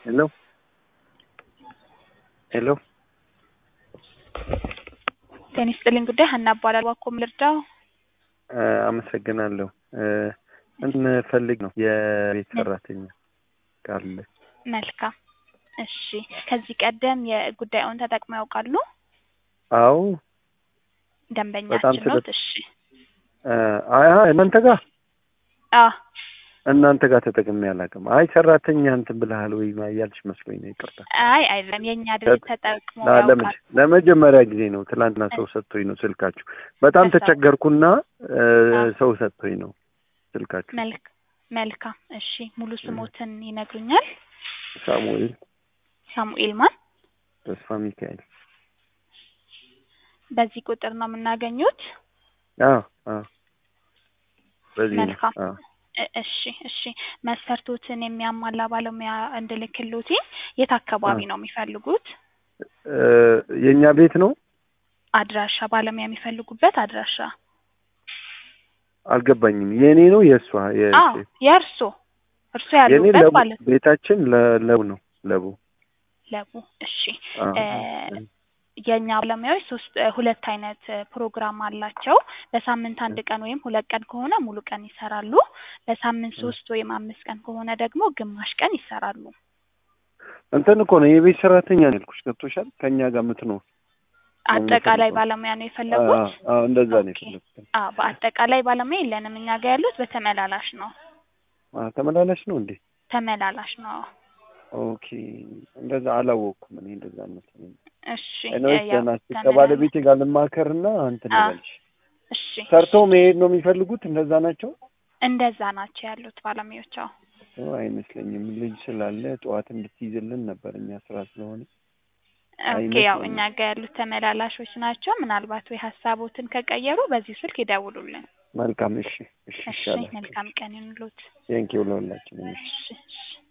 Hello. Hello. ጤና ይስጥልኝ ጉዳይ ሀና እባላለሁ። ዋኮም ልርዳው? አመሰግናለሁ። እንፈልግ ነው የቤት ሰራተኛ ካለ። መልካም። እሺ፣ ከዚህ ቀደም የጉዳዩን ተጠቅመው ያውቃሉ? አዎ፣ ደንበኛችን ነው። እሺ። እናንተ ጋር አዎ፣ እናንተ ጋር ተጠቅሜ አላውቅም። አይ ሰራተኛ እንትን ብለሃል ወይ ያልሽ መስሎኝ ነው። ይቅርታ። አይ አይደለም፣ የኛ ድርጅት ተጠቅመው ያውቃሉ። ለመጀመሪያ ጊዜ ነው። ትላንትና ሰው ሰጥቶኝ ነው ስልካችሁ። በጣም ተቸገርኩና ሰው ሰጥቶኝ ነው ስልካችሁ። መልካም። እሺ፣ ሙሉ ስሞትን ይነግሩኛል? ሳሙኤል ማን? ተስፋ ሚካኤል። በዚህ ቁጥር ነው የምናገኙት? አዎ። በዚህ መልካም። እሺ። መስፈርቶችን የሚያሟላ ባለሙያ እንድልክልዎት የት አካባቢ ነው የሚፈልጉት? የኛ ቤት ነው። አድራሻ ባለሙያ የሚፈልጉበት አድራሻ አልገባኝም። የኔ ነው የእሷ? የእርሶ ያሉበት ማለት ነው። ቤታችን ለቡ ነው። ለቡ። እሺ። የኛ ባለሙያዎች ሁለት አይነት ፕሮግራም አላቸው። በሳምንት አንድ ቀን ወይም ሁለት ቀን ከሆነ ሙሉ ቀን ይሰራሉ። በሳምንት 3 ወይም 5 ቀን ከሆነ ደግሞ ግማሽ ቀን ይሰራሉ። እንትን እኮ ነው የቤት ሰራተኛ ነው ያልኩሽ። ገብቶሻል? ከኛ ጋር የምትኖር አጠቃላይ ባለሙያ ነው የፈለጉት? እንደዛ ነው የፈለጉት። በአጠቃላይ ባለሙያ የለንም። እኛ ጋር ያሉት በተመላላሽ ነው። ተመላላሽ ነው እንዴ? ተመላላሽ ነው። ኦኬ። እንደዛ አላወቅኩም እኔ። እንደዛ መሰለኝ። እሺ። ከባለቤቴ ጋር ልማከርና እንትን ልበልሽ። እሺ። ሰርተው መሄድ ነው የሚፈልጉት? እንደዛ ናቸው ያሉት ባለሙያዎች? አይመስለኝም። ልጅ ስላለ ጠዋት እንድትይዝልን ነበር እኛ ስራ ስለሆነ። ኦኬ። ያው እኛ ጋር ያሉት ተመላላሾች ናቸው። ምናልባት ወይ ሀሳቦትን ከቀየሩ በዚህ ስልክ ይደውሉልን። መልካም። እሺ። ይሻላል። መልካም ቀን ይሁንልዎት። ቴንኪው ለሁላችንም። እሺ።